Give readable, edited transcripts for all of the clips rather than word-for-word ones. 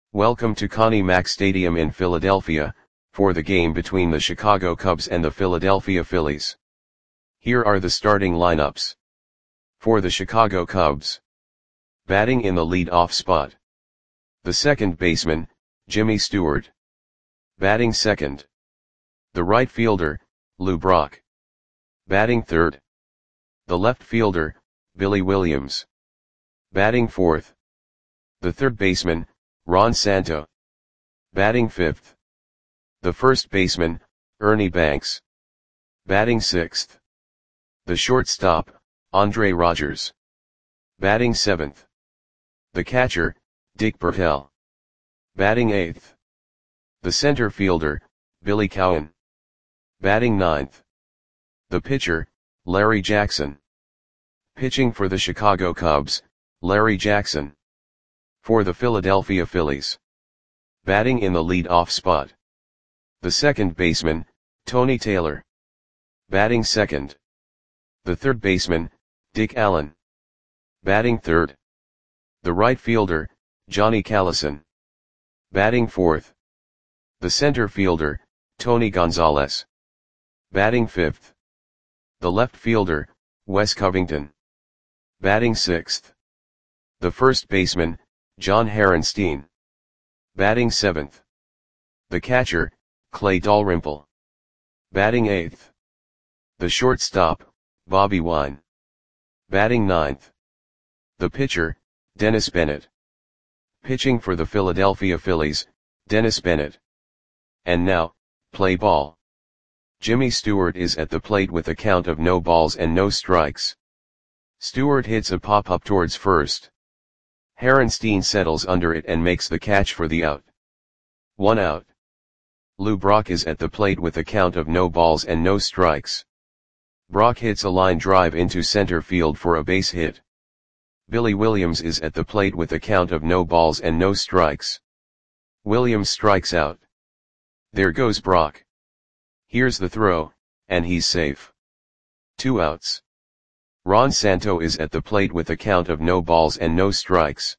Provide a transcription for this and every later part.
Welcome to Connie Mack Stadium in Philadelphia, for the game between the Chicago Cubs and the Philadelphia Phillies. Here are the starting lineups. For the Chicago Cubs. Batting in the lead-off spot. The second baseman, Jimmy Stewart. Batting second. The right fielder, Lou Brock. Batting third. The left fielder, Billy Williams. Batting fourth. The third baseman, Ron Santo. Batting fifth. The first baseman, Ernie Banks. Batting sixth. The shortstop, Andre Rogers. Batting seventh. The catcher, Dick Bertel. Batting eighth. The center fielder, Billy Cowan. Batting ninth. The pitcher, Larry Jackson. Pitching for the Chicago Cubs, Larry Jackson. For the Philadelphia Phillies. Batting in the lead-off spot. The second baseman, Tony Taylor. Batting second. The third baseman, Dick Allen. Batting third. The right fielder, Johnny Callison. Batting fourth. The center fielder, Tony Gonzalez. Batting fifth. The left fielder, Wes Covington. Batting sixth. The first baseman, John Harenstein. Batting seventh. The catcher, Clay Dalrymple. Batting eighth. The shortstop, Bobby Wine. Batting ninth. The pitcher, Dennis Bennett. Pitching for the Philadelphia Phillies, Dennis Bennett. And now, play ball. Jimmy Stewart is at the plate with a count of no balls and no strikes. Stewart hits a pop-up towards first. Harenstein settles under it and makes the catch for the out. 1 out. Lou Brock is at the plate with a count of no balls and no strikes. Brock hits a line drive into center field for a base hit. Billy Williams is at the plate with a count of no balls and no strikes. Williams strikes out. There goes Brock. Here's the throw, and he's safe. 2 outs. Ron Santo is at the plate with a count of no balls and no strikes.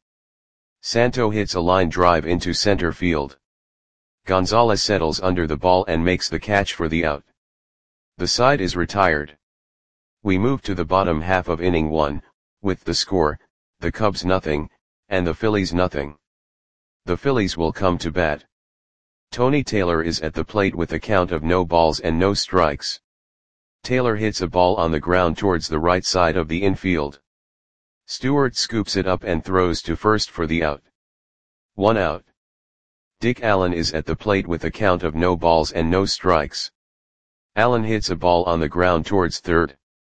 Santo hits a line drive into center field. Gonzalez settles under the ball and makes the catch for the out. The side is retired. We move to the bottom half of inning 1, with the score, the Cubs nothing, and the Phillies nothing. The Phillies will come to bat. Tony Taylor is at the plate with a count of no balls and no strikes. Taylor hits a ball on the ground towards the right side of the infield. Stewart scoops it up and throws to first for the out. 1 out. Dick Allen is at the plate with a count of no balls and no strikes. Allen hits a ball on the ground towards third.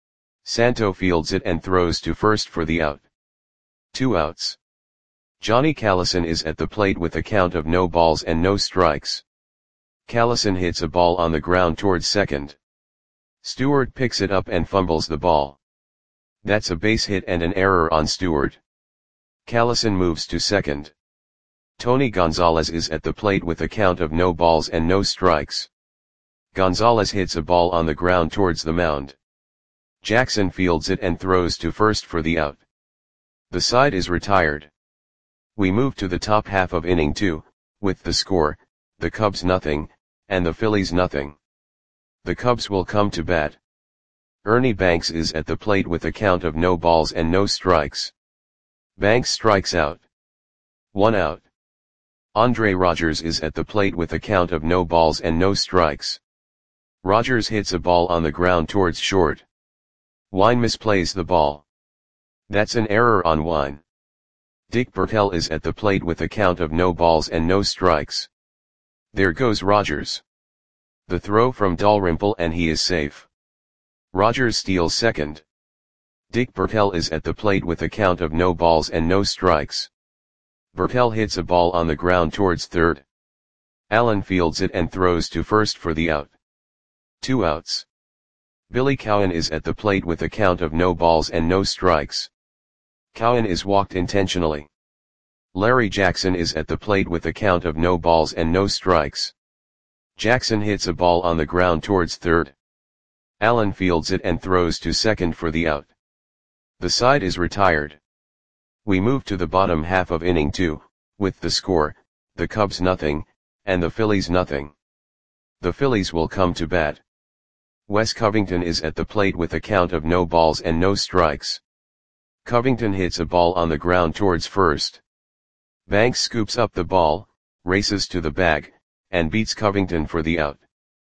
Santo fields it and throws to first for the out. 2 outs. Johnny Callison is at the plate with a count of no balls and no strikes. Callison hits a ball on the ground towards second. Stewart picks it up and fumbles the ball. That's a base hit and an error on Stewart. Callison moves to second. Tony Gonzalez is at the plate with a count of no balls and no strikes. Gonzalez hits a ball on the ground towards the mound. Jackson fields it and throws to first for the out. The side is retired. We move to the top half of inning 2, with the score, the Cubs nothing, and the Phillies nothing. The Cubs will come to bat. Ernie Banks is at the plate with a count of no balls and no strikes. Banks strikes out. 1 out. Andre Rogers is at the plate with a count of no balls and no strikes. Rogers hits a ball on the ground towards short. Wine misplays the ball. That's an error on Wine. Dick Bertel is at the plate with a count of no balls and no strikes. There goes Rogers. The throw from Dalrymple and he is safe. Rogers steals second. Dick Bertel is at the plate with a count of no balls and no strikes. Bertel hits a ball on the ground towards third. Allen fields it and throws to first for the out. 2 outs. Billy Cowan is at the plate with a count of no balls and no strikes. Cowan is walked intentionally. Larry Jackson is at the plate with a count of no balls and no strikes. Jackson hits a ball on the ground towards third. Allen fields it and throws to second for the out. The side is retired. We move to the bottom half of inning 2, with the score, the Cubs nothing, and the Phillies nothing. The Phillies will come to bat. Wes Covington is at the plate with a count of no balls and no strikes. Covington hits a ball on the ground towards first. Banks scoops up the ball, races to the bag, and beats Covington for the out.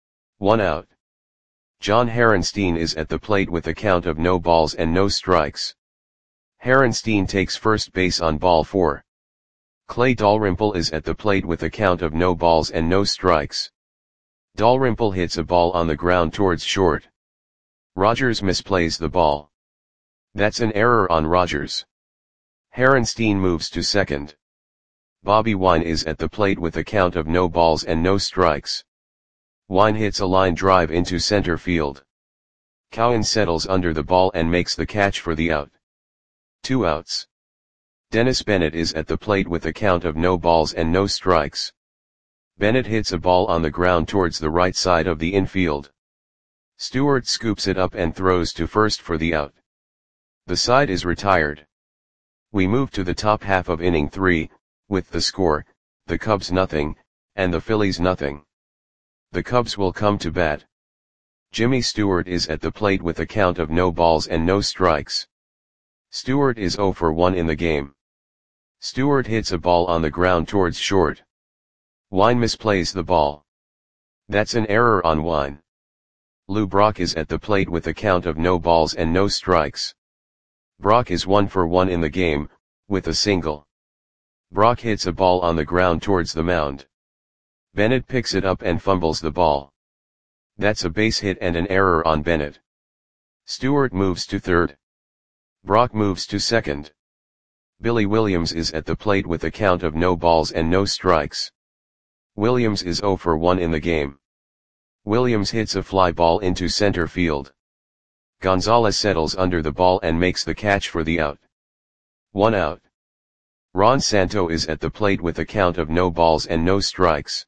1 out. John Harenstein is at the plate with a count of no balls and no strikes. Harenstein takes first base on ball 4. Clay Dalrymple is at the plate with a count of no balls and no strikes. Dalrymple hits a ball on the ground towards short. Rogers misplays the ball. That's an error on Rogers. Harenstein moves to second. Bobby Wine is at the plate with a count of no balls and no strikes. Wine hits a line drive into center field. Cowan settles under the ball and makes the catch for the out. 2 outs. Dennis Bennett is at the plate with a count of no balls and no strikes. Bennett hits a ball on the ground towards the right side of the infield. Stewart scoops it up and throws to first for the out. The side is retired. We move to the top half of inning 3, with the score, the Cubs nothing, and the Phillies nothing. The Cubs will come to bat. Jimmy Stewart is at the plate with a count of no balls and no strikes. Stewart is 0 for 1 in the game. Stewart hits a ball on the ground towards short. Wine misplays the ball. That's an error on Wine. Lou Brock is at the plate with a count of no balls and no strikes. Brock is 1 for 1 in the game, with a single. Brock hits a ball on the ground towards the mound. Bennett picks it up and fumbles the ball. That's a base hit and an error on Bennett. Stewart moves to third. Brock moves to second. Billy Williams is at the plate with a count of no balls and no strikes. Williams is 0 for 1 in the game. Williams hits a fly ball into center field. Gonzalez settles under the ball and makes the catch for the out. 1 out. Ron Santo is at the plate with a count of no balls and no strikes.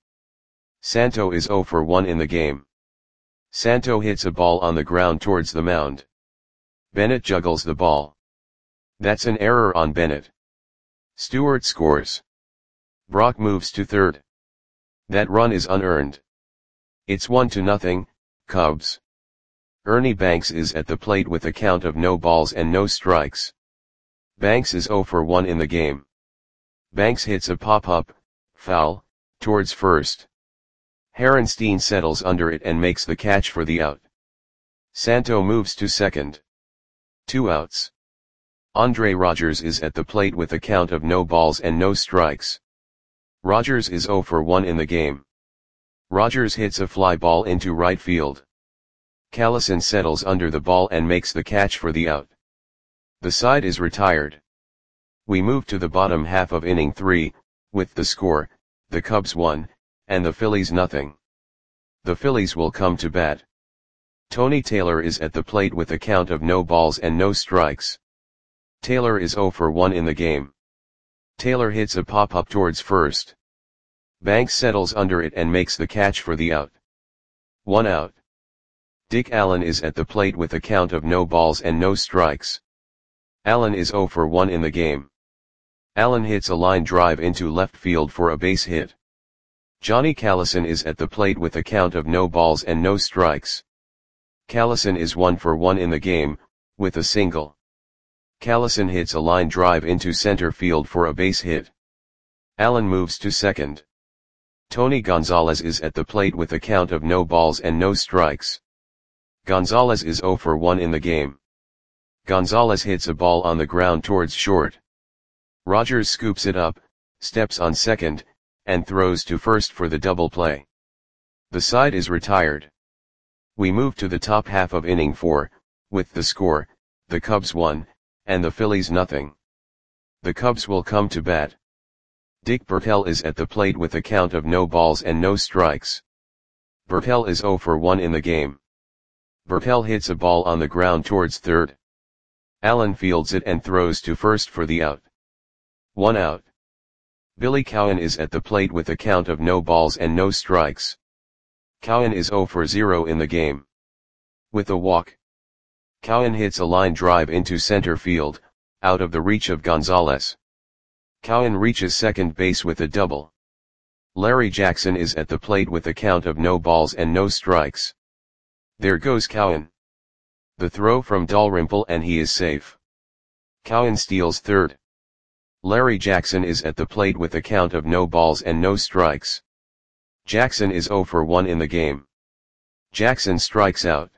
Santo is 0 for 1 in the game. Santo hits a ball on the ground towards the mound. Bennett juggles the ball. That's an error on Bennett. Stewart scores. Brock moves to third. That run is unearned. It's 1-0, Cubs. Ernie Banks is at the plate with a count of no balls and no strikes. Banks is 0 for 1 in the game. Banks hits a pop-up, foul, towards first. Harenstein settles under it and makes the catch for the out. Santo moves to second. 2 outs. Andre Rogers is at the plate with a count of no balls and no strikes. Rogers is 0 for 1 in the game. Rogers hits a fly ball into right field. Callison settles under the ball and makes the catch for the out. The side is retired. We move to the bottom half of inning 3, with the score, the Cubs 1, and the Phillies nothing. The Phillies will come to bat. Tony Taylor is at the plate with a count of no balls and no strikes. Taylor is 0 for 1 in the game. Taylor hits a pop-up towards first. Banks settles under it and makes the catch for the out. 1 out. Dick Allen is at the plate with a count of no balls and no strikes. Allen is 0 for 1 in the game. Allen hits a line drive into left field for a base hit. Johnny Callison is at the plate with a count of no balls and no strikes. Callison is 1 for 1 in the game, with a single. Callison hits a line drive into center field for a base hit. Allen moves to second. Tony Gonzalez is at the plate with a count of no balls and no strikes. Gonzalez is 0 for 1 in the game. Gonzalez hits a ball on the ground towards short. Rogers scoops it up, steps on second, and throws to first for the double play. The side is retired. We move to the top half of inning 4, with the score, the Cubs 1, and the Phillies nothing. The Cubs will come to bat. Dick Bertel is at the plate with a count of no balls and no strikes. Bertel is 0 for 1 in the game. Bertel hits a ball on the ground towards third. Allen fields it and throws to first for the out. 1 out. Billy Cowan is at the plate with a count of no balls and no strikes. Cowan is 0 for 0 in the game. With a walk. Cowan hits a line drive into center field, out of the reach of Gonzalez. Cowan reaches second base with a double. Larry Jackson is at the plate with a count of no balls and no strikes. There goes Cowan. The throw from Dalrymple and he is safe. Cowan steals third. Larry Jackson is at the plate with a count of no balls and no strikes. Jackson is 0 for 1 in the game. Jackson strikes out.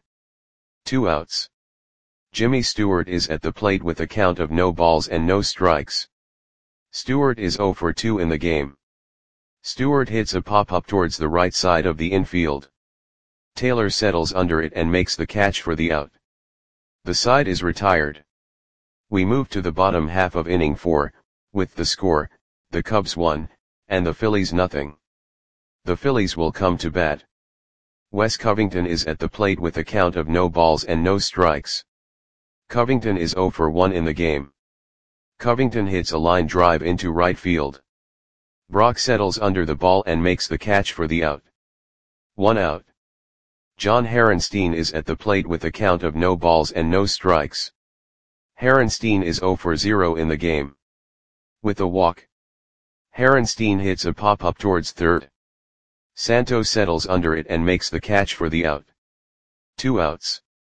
2 outs. Jimmy Stewart is at the plate with a count of no balls and no strikes. Stewart is 0 for 2 in the game. Stewart hits a pop-up towards the right side of the infield. Taylor settles under it and makes the catch for the out. The side is retired. We move to the bottom half of inning 4, with the score, the Cubs 1, and the Phillies nothing. The Phillies will come to bat. Wes Covington is at the plate with a count of no balls and no strikes. Covington is 0 for 1 in the game. Covington hits a line drive into right field. Brock settles under the ball and makes the catch for the out. 1 out. John Harenstein is at the plate with a count of no balls and no strikes. Harenstein is 0 for 0 in the game. With a walk. Harenstein hits a pop-up towards third. Santo settles under it and makes the catch for the out. 2 outs.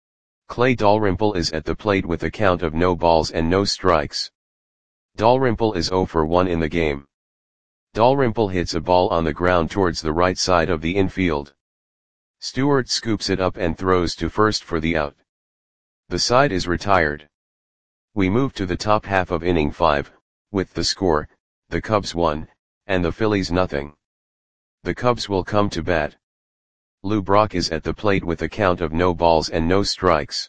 Clay Dalrymple is at the plate with a count of no balls and no strikes. Dalrymple is 0 for 1 in the game. Dalrymple hits a ball on the ground towards the right side of the infield. Stewart scoops it up and throws to first for the out. The side is retired. We move to the top half of inning 5, with the score, the Cubs 1, and the Phillies nothing. The Cubs will come to bat. Lou Brock is at the plate with a count of no balls and no strikes.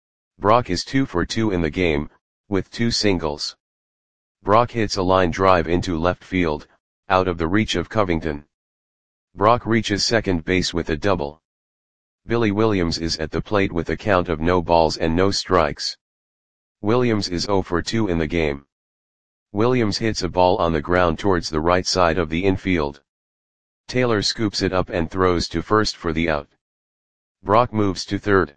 Brock is 2 for 2 in the game, with 2 singles. Brock hits a line drive into left field, out of the reach of Covington. Brock reaches second base with a double. Billy Williams is at the plate with a count of no balls and no strikes. Williams is 0 for 2 in the game. Williams hits a ball on the ground towards the right side of the infield. Taylor scoops it up and throws to first for the out. Brock moves to third.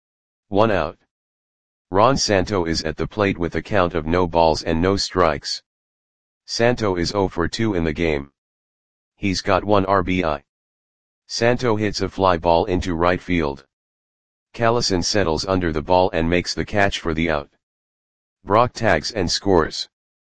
1 out. Ron Santo is at the plate with a count of no balls and no strikes. Santo is 0 for 2 in the game. He's got 1 RBI. Santo hits a fly ball into right field. Callison settles under the ball and makes the catch for the out. Brock tags and scores.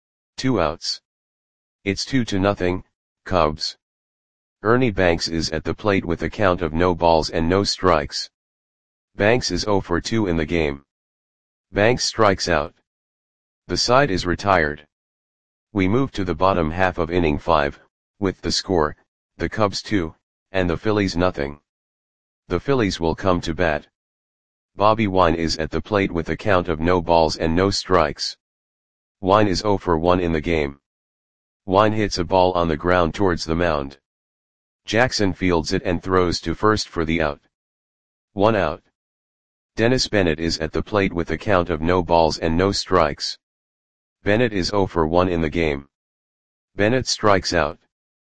2 outs. It's 2-0, Cubs. Ernie Banks is at the plate with a count of no balls and no strikes. Banks is 0 for 2 in the game. Banks strikes out. The side is retired. We move to the bottom half of inning 5, with the score, the Cubs 2, and the Phillies nothing. The Phillies will come to bat. Bobby Wine is at the plate with a count of no balls and no strikes. Wine is 0 for 1 in the game. Wine hits a ball on the ground towards the mound. Jackson fields it and throws to first for the out. 1 out. Dennis Bennett is at the plate with a count of no balls and no strikes. Bennett is 0 for 1 in the game. Bennett strikes out.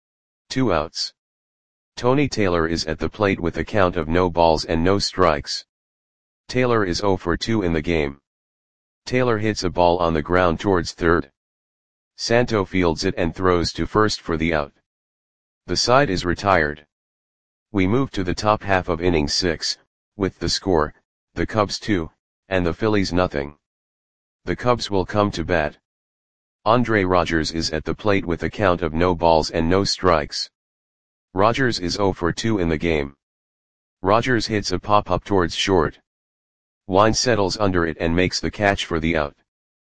2 outs. Tony Taylor is at the plate with a count of no balls and no strikes. Taylor is 0 for 2 in the game. Taylor hits a ball on the ground towards third. Santo fields it and throws to first for the out. The side is retired. We move to the top half of inning 6, with the score, the Cubs 2, and the Phillies nothing. The Cubs will come to bat. Andre Rogers is at the plate with a count of no balls and no strikes. Rogers is 0 for 2 in the game. Rogers hits a pop-up towards short. Wine settles under it and makes the catch for the out.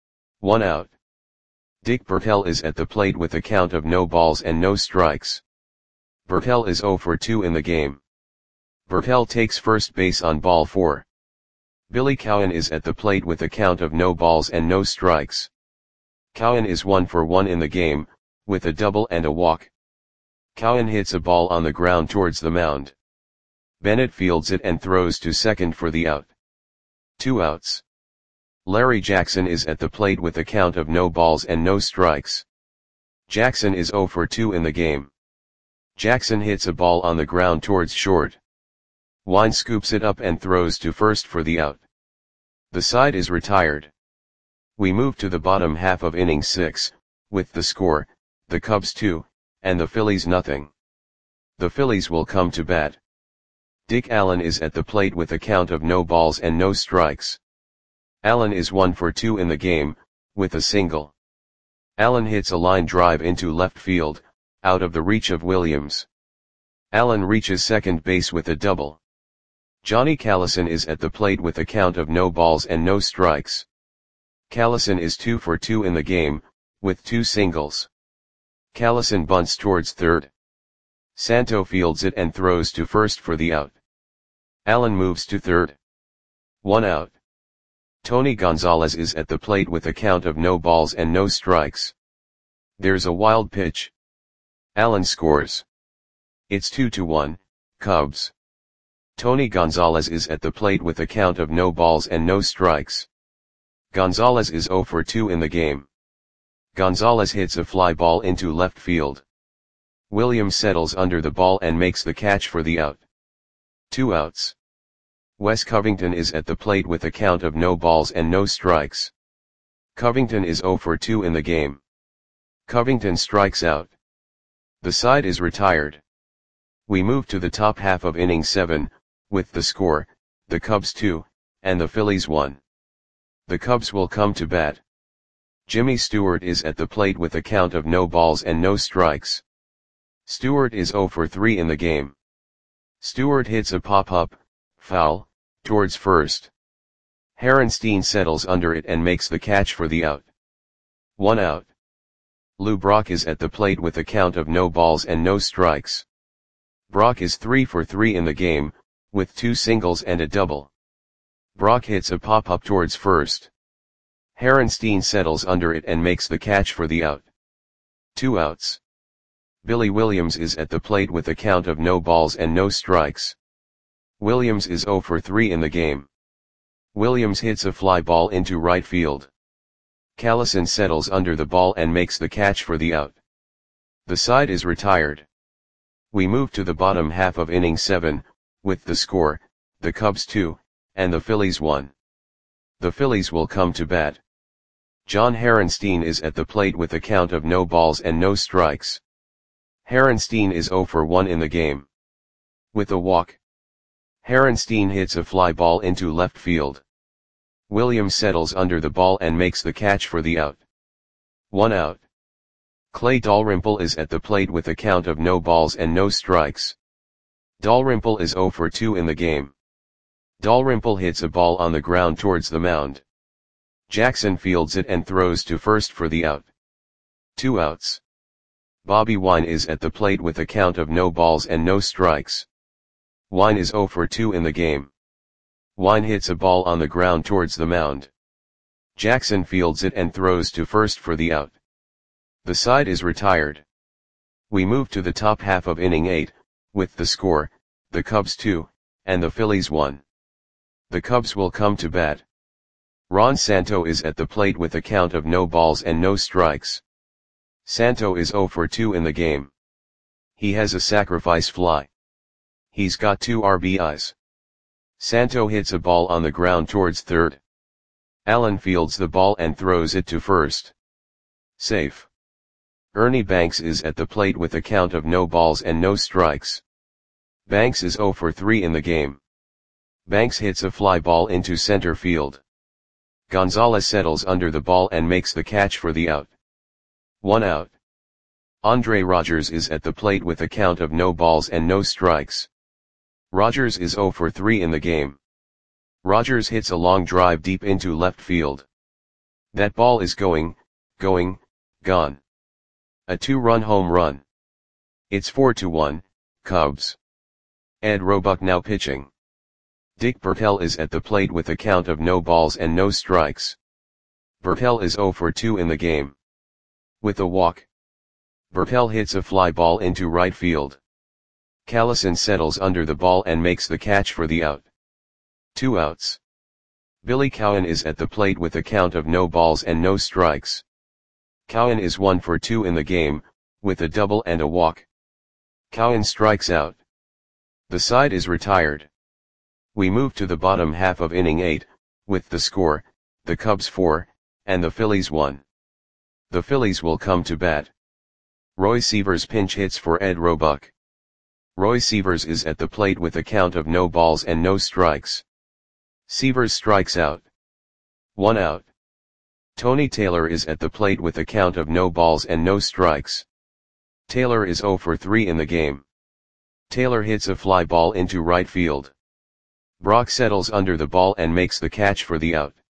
1 out. Dick Bertel is at the plate with a count of no balls and no strikes. Bertel is 0 for 2 in the game. Bertel takes first base on ball 4. Billy Cowan is at the plate with a count of no balls and no strikes. Cowan is 1 for 1 in the game, with a double and a walk. Cowan hits a ball on the ground towards the mound. Bennett fields it and throws to second for the out. 2 outs. Larry Jackson is at the plate with a count of no balls and no strikes. Jackson is 0 for 2 in the game. Jackson hits a ball on the ground towards short. Wine scoops it up and throws to first for the out. The side is retired. We move to the bottom half of inning 6, with the score, the Cubs 2, and the Phillies nothing. The Phillies will come to bat. Dick Allen is at the plate with a count of no balls and no strikes. Allen is 1 for 2 in the game, with a single. Allen hits a line drive into left field, out of the reach of Williams. Allen reaches second base with a double. Johnny Callison is at the plate with a count of no balls and no strikes. Callison is 2 for 2 in the game, with 2 singles. Callison bunts towards third. Santo fields it and throws to first for the out. Allen moves to third. 1 out. Tony Gonzalez is at the plate with a count of no balls and no strikes. There's a wild pitch. Allen scores. It's 2-1, Cubs. Tony Gonzalez is at the plate with a count of no balls and no strikes. Gonzalez is 0 for 2 in the game. Gonzalez hits a fly ball into left field. Williams settles under the ball and makes the catch for the out. 2 outs. Wes Covington is at the plate with a count of no balls and no strikes. Covington is 0 for 2 in the game. Covington strikes out. The side is retired. We move to the top half of inning 7, with the score, the Cubs 2, and the Phillies 1. The Cubs will come to bat. Jimmy Stewart is at the plate with a count of no balls and no strikes. Stewart is 0 for 3 in the game. Stewart hits a pop-up, foul, towards first. Harenstein settles under it and makes the catch for the out. 1 out. Lou Brock is at the plate with a count of no balls and no strikes. Brock is 3 for 3 in the game, with 2 singles and a double. Brock hits a pop-up towards first. Harenstein settles under it and makes the catch for the out. 2 outs. Billy Williams is at the plate with a count of no balls and no strikes. Williams is 0 for 3 in the game. Williams hits a fly ball into right field. Callison settles under the ball and makes the catch for the out. The side is retired. We move to the bottom half of inning 7, with the score, the Cubs 2, and the Phillies 1. The Phillies will come to bat. John Harenstein is at the plate with a count of no balls and no strikes. Harenstein is 0 for 1 in the game. With a walk. Harenstein hits a fly ball into left field. Williams settles under the ball and makes the catch for the out. 1 out. Clay Dalrymple is at the plate with a count of no balls and no strikes. Dalrymple is 0 for 2 in the game. Dalrymple hits a ball on the ground towards the mound. Jackson fields it and throws to first for the out. 2 outs. Bobby Wine is at the plate with a count of no balls and no strikes. Wine is 0 for 2 in the game. Wine hits a ball on the ground towards the mound. Jackson fields it and throws to first for the out. The side is retired. We move to the top half of inning 8, with the score, the Cubs 2, and the Phillies 1. The Cubs will come to bat. Ron Santo is at the plate with a count of no balls and no strikes. Santo is 0 for 2 in the game. He has a sacrifice fly. He's got 2 RBIs. Santo hits a ball on the ground towards third. Allen fields the ball and throws it to first. Safe. Ernie Banks is at the plate with a count of no balls and no strikes. Banks is 0 for 3 in the game. Banks hits a fly ball into center field. Gonzalez settles under the ball and makes the catch for the out. 1 out. Andre Rogers is at the plate with a count of no balls and no strikes. Rogers is 0 for 3 in the game. Rogers hits a long drive deep into left field. That ball is going, gone. A 2-run home run. It's 4-1, Cubs. Ed Roebuck now pitching. Dick Bertel is at the plate with a count of no balls and no strikes. Bertel is 0 for 2 in the game. With a walk. Bertel hits a fly ball into right field. Callison settles under the ball and makes the catch for the out. 2 outs. Billy Cowan is at the plate with a count of no balls and no strikes. Cowan is 1 for 2 in the game, with a double and a walk. Cowan strikes out. The side is retired. We move to the bottom half of inning 8, with the score, the Cubs 4, and the Phillies 1. The Phillies will come to bat. Roy Sievers pinch hits for Ed Roebuck. Roy Sievers is at the plate with a count of no balls and no strikes. Sievers strikes out. 1 out. Tony Taylor is at the plate with a count of no balls and no strikes. Taylor is 0 for 3 in the game. Taylor hits a fly ball into right field. Brock settles under the ball and makes the catch for the out.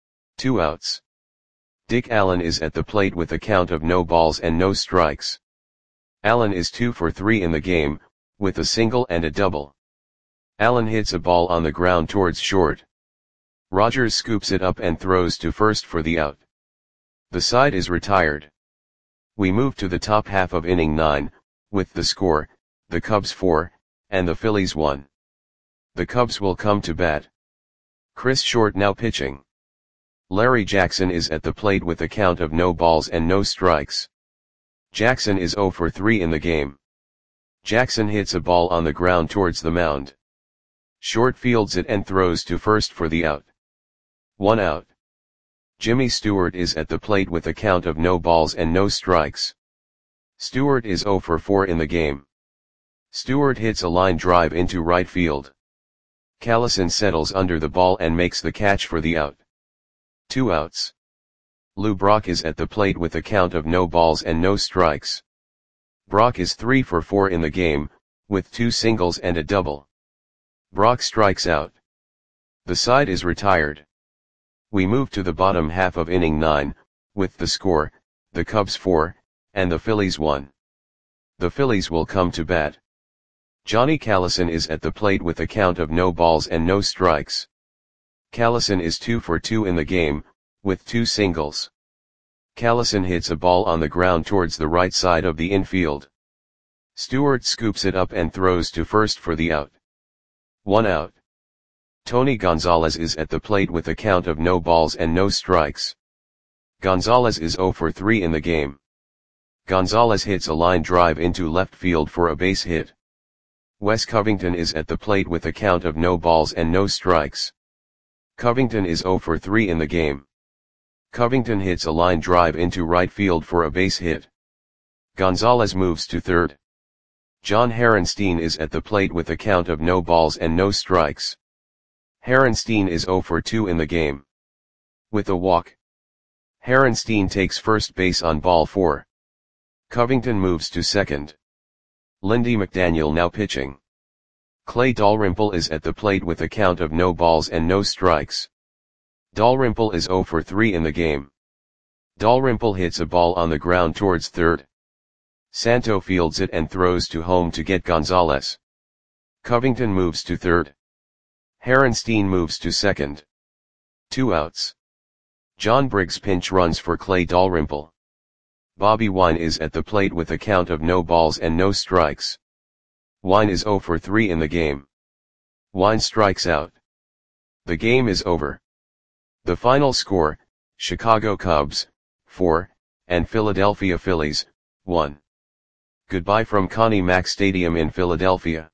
2 outs. Dick Allen is at the plate with a count of no balls and no strikes. Allen is 2 for 3 in the game, with a single and a double. Allen hits a ball on the ground towards short. Rogers scoops it up and throws to first for the out. The side is retired. We move to the top half of inning 9, with the score, the Cubs 4, and the Phillies 1. The Cubs will come to bat. Chris Short now pitching. Larry Jackson is at the plate with a count of no balls and no strikes. Jackson is 0 for 3 in the game. Jackson hits a ball on the ground towards the mound. Short fields it and throws to first for the out. 1 out. Jimmy Stewart is at the plate with a count of no balls and no strikes. Stewart is 0 for 4 in the game. Stewart hits a line drive into right field. Callison settles under the ball and makes the catch for the out. 2 outs. Lou Brock is at the plate with a count of no balls and no strikes. Brock is 3 for 4 in the game, with 2 singles and a double. Brock strikes out. The side is retired. We move to the bottom half of inning 9, with the score, the Cubs 4, and the Phillies 1. The Phillies will come to bat. Johnny Callison is at the plate with a count of no balls and no strikes. Callison is 2 for 2 in the game, with 2 singles. Callison hits a ball on the ground towards the right side of the infield. Stewart scoops it up and throws to first for the out. 1 out. Tony Gonzalez is at the plate with a count of no balls and no strikes. Gonzalez is 0 for 3 in the game. Gonzalez hits a line drive into left field for a base hit. Wes Covington is at the plate with a count of no balls and no strikes. Covington is 0 for 3 in the game. Covington hits a line drive into right field for a base hit. Gonzalez moves to third. John Harenstein is at the plate with a count of no balls and no strikes. Harenstein is 0 for 2 in the game. With a walk. Harenstein takes first base on ball 4. Covington moves to second. Lindy McDaniel now pitching. Clay Dalrymple is at the plate with a count of no balls and no strikes. Dalrymple is 0 for 3 in the game. Dalrymple hits a ball on the ground towards third. Santo fields it and throws to home to get Gonzalez. Covington moves to third. Harenstein moves to second. 2 outs. John Briggs pinch runs for Clay Dalrymple. Bobby Wine is at the plate with a count of no balls and no strikes. Wine is 0 for 3 in the game. Wine strikes out. The game is over. The final score, Chicago Cubs, 4, and Philadelphia Phillies, 1. Goodbye from Connie Mack Stadium in Philadelphia.